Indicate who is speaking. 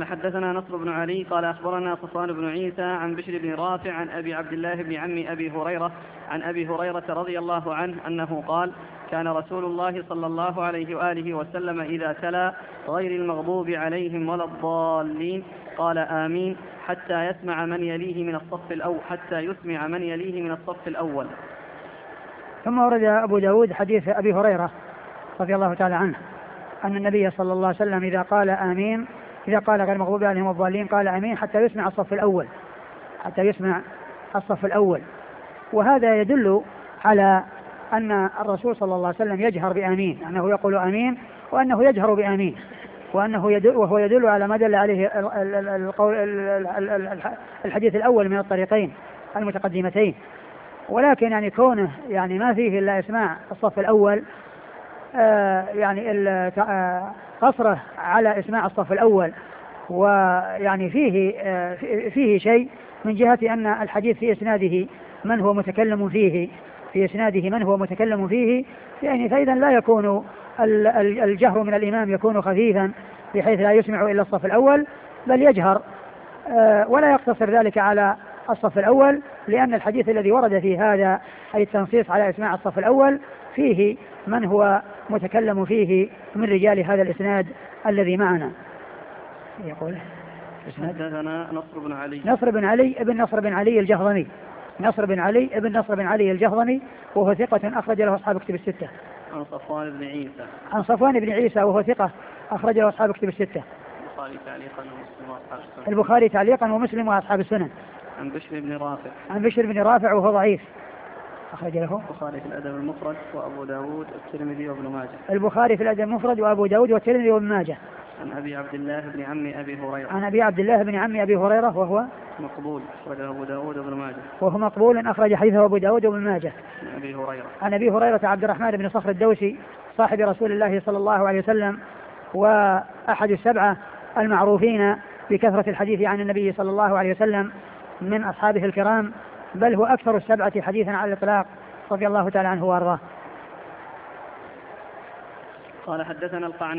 Speaker 1: قال حدثنا نصر بن علي قال أخبرنا صفوان بن عيسى عن بشر بن رافع عن أبي عبد الله بن عم أبي هريرة عن أبي هريرة رضي الله عنه أنه قال كان رسول الله صلى الله عليه وآله وسلم إذا تلا غير المغضوب عليهم ولا الضالين قال آمين حتى يسمع من يليه من الصف الأول.
Speaker 2: ثم ورد أبو داود حديث أبي هريرة رضي الله تعالى عنه أن النبي صلى الله عليه وسلم إذا قال آمين، إذا قال غير المغضوب عليهم الضالين قال آمين حتى يسمع الصف الأول. وهذا يدل على أن الرسول صلى الله عليه وسلم يجهر بآمين، أنه يقول آمين وأنه يجهر بآمين، وهو يدل على ما دل عليه الحديث الأول من الطريقين المتقدمتين. ولكن يعني كونه يعني ما فيه إلا إسماع الصف الأول، يعني قصره على إسماع الصف الأول، ويعني فيه شيء من جهة أن الحديث في إسناده من هو متكلم فيه يعني فإذا لا يكون الجهر من الإمام يكون خفيفا بحيث لا يسمع إلا الصف الأول، بل يجهر ولا يقتصر ذلك على الصف الأول، لأن الحديث الذي ورد في هذا أي التنصيص على إسماع الصف الأول فيه من هو متكلم فيه من رجال هذا الإسناد الذي معنا. يقول
Speaker 1: حدثنا
Speaker 2: نصر بن علي الجهضمي وهو ثقة أخرج له أصحاب كتب الستة. عن صفوان بن عيسى وهو ثقة أخرج له أصحاب كتب الستة. البخاري تعليقا ومسلم وأصحاب السنن. عن بشر بن رافع وهو ضعيف أخرج له
Speaker 1: البخاري في الأدب المفرد وأبو داود والترمذي وابن ماجه.
Speaker 2: البخاري في الأدب المفرد وأبو داود والترمذي وابن ماجه.
Speaker 1: عن أبي عبد الله بن عم أبي هريرة وهو
Speaker 2: مقبول
Speaker 1: أخرجه أبو داود وابن ماجه.
Speaker 2: وهو مقبول أخرج حديثه أبو داود وابن ماجه. عن أبي هريرة عبد الرحمن بن صخر الدوسي صاحب رسول الله صلى الله عليه وسلم وأحد السبعة المعروفين بكثرة الحديث عن النبي صلى الله عليه وسلم من أصحابه الكرام، بل هو أكثر السبعة حديثا على الإطلاق رضي الله تعالى عنه وأرضاه.
Speaker 1: قال حدثنا القعنبي